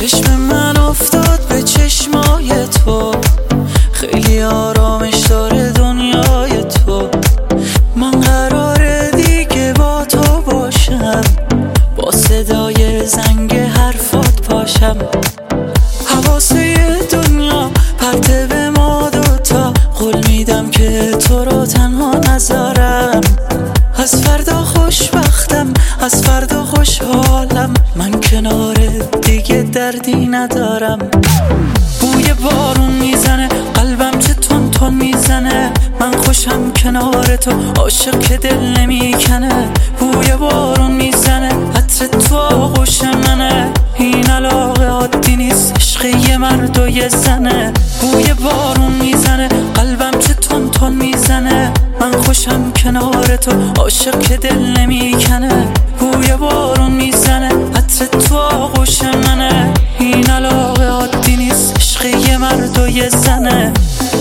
چشم من افتاد به چشمای تو، خیلی آرامش داره دنیای تو. من قراره دیگه با تو باشم، با صدای زنگ حرفات پاشم. حواسه دنیا پرته به ما دوتا، قول میدم که تو رو تنها نذارم. از فردا خوشبختم، از فردا خوشحالم، من کنار دیگه دردی ندارم. بوی بارون میزنه قلبم چه تون تون میزنه، من خوشم کنار تو، عاشق که دل نمیکنه. بوی بارون میزنه عطر تو آغوش منه، این علاقه عادی نیست، عشق یه مرد و یه زنه. بوی بارون میزنه قلبم چه تون تون میزنه، من خوشم کنار تو، عاشق که دل نمیکنه. بوی بارون میزنه عطر تو آغوش منه، این علاقه عادی نیست، عشق یه مرد و یه زنه.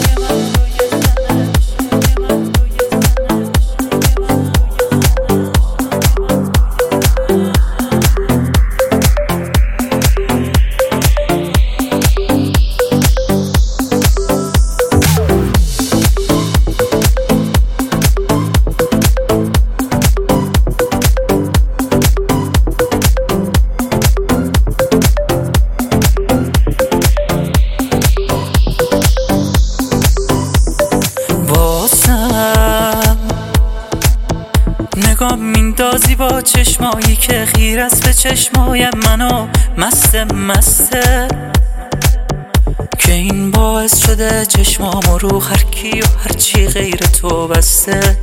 نگاه میندازی با چشمایی که خیر است به چشمای منو، مسته که این باعث شده چشمامو رو هر کی و هر چی غیر تو بسته.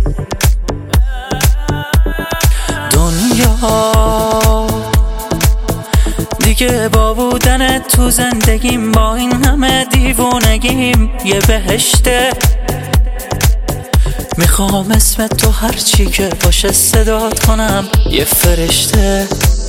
دنیا دیگه با بودن تو زندگیم، با این همه دیوونگیم یه بهشته. میخوام اسم تو هرچی که باشه صدات کنم، یه فرشته.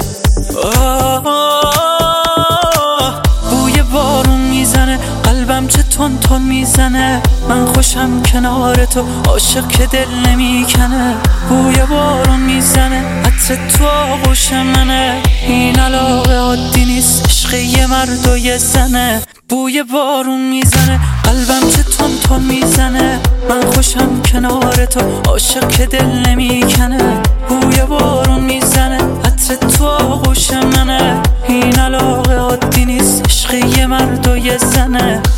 بوی بارون میزنه قلبم چه تون تون میزنه، من خوشم کنار تو، عاشق که دل نمیکنه. بوی بارون میزنه عطر تو آغوش منه، این علاقه عادی نیست، عشق یه مرد و یه زنه. بوی بارون میزنه قلبم چه تون تون میزنه، من خوشم کنار تو، عاشق که دل نمیکنه. بوی بارون میزنه عطر تو آغوش منه، این علاقه عادی نیست، عشق یه مرد و یه زنه.